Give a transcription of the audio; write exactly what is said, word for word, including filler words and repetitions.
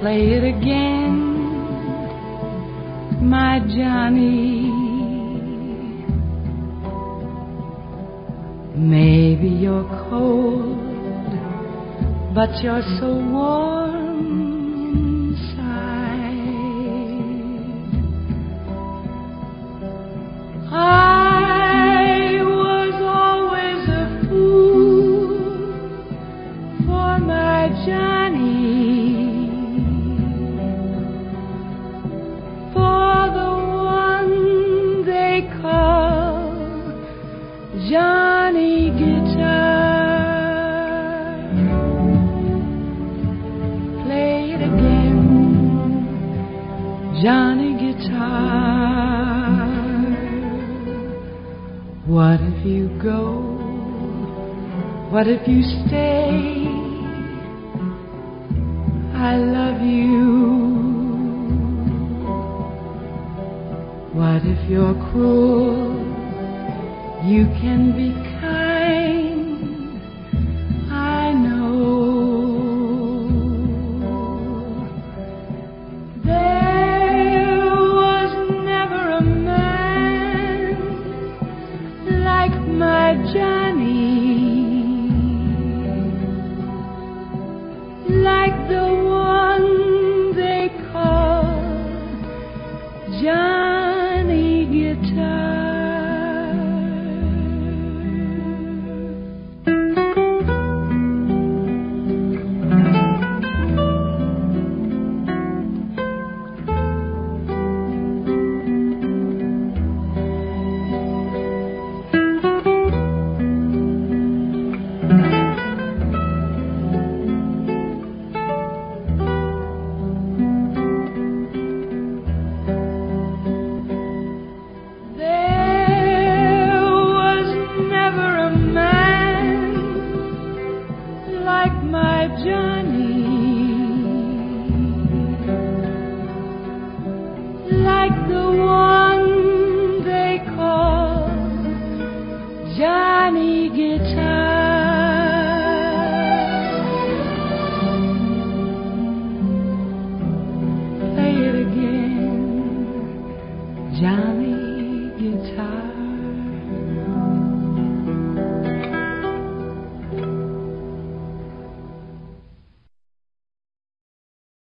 play it again, my Johnny. Maybe you're cold, but you're so warm inside. I was always a fool for my Johnny, for the one they call Johnny Guitar. Play it again, Johnny Guitar. What if you go? What if you stay? I love you. What if you're cruel? You can be